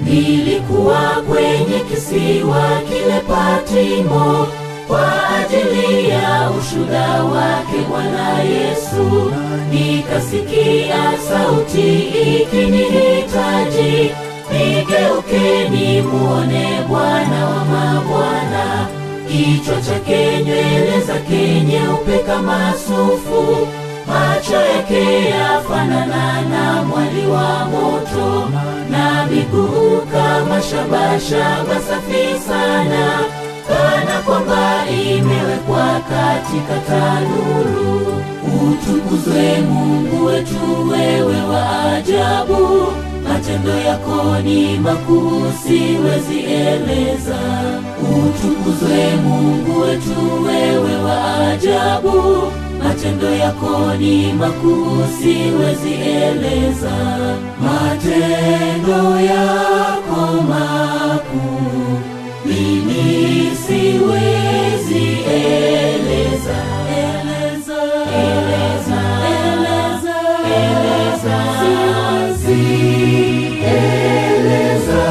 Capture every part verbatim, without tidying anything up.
Nilikuwa kwenye kisiwa kile Patimo kwa ajili ya ushuhuda wake Bwana Yesu. Nikasikia sauti ikinihitaji, nigeukeni muone Bwana wa mabwana. Kichwa chake nywele zake nyeupe kama sufu, macho yake yafanana na mwali wa moto, na miguu kama shaba safi sana, kana kwamba imewekwa katika tanuru. Utukuzwe Mungu wetu, wewe wa ajabu, matendo yako ni makuu siwezi eleza. Utukuzwe Mungu wetu, wewe wa ajabu, matendo yako ni makuu siwezi eleza. Matendo yako makuu mimi siwezi eleza. Eleza, eleza, eleza, eleza, siwezi eleza.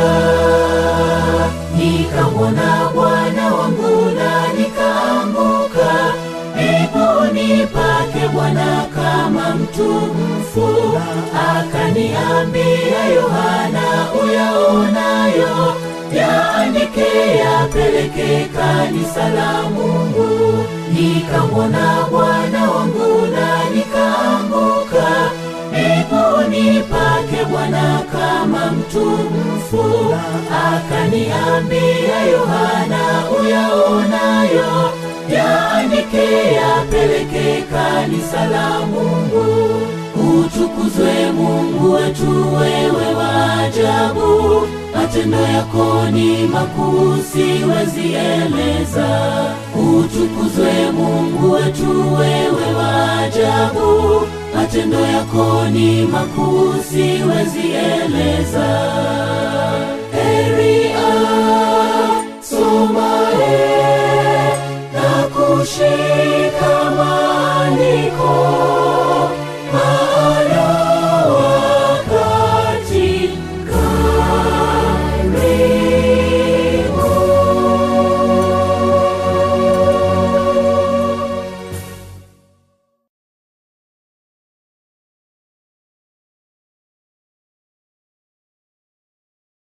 Nikamwona Bwana wangu na nikaanguka miguuni pake Bwana kama mtu mfu. Akaniambia, Yohana, uyaonayo yaandike, yapeleke kanisa la Mungu. Nikamwona Bwana wangu na nikaanguka miguuni pake Bwana kama mtu mfu. Akaniambia, Yohana, uyaonayo yaandike, yapeleke kanisa la Mungu. Utukuzwe Mungu wetu, wewe wa ajabu, matendo yako ni makuu siwezi eleza. Utukuzwe Mungu wetu, wewe wa ajabu, matendo yako ni makuu siwezi eleza. Heri asomaye na kushika maandiko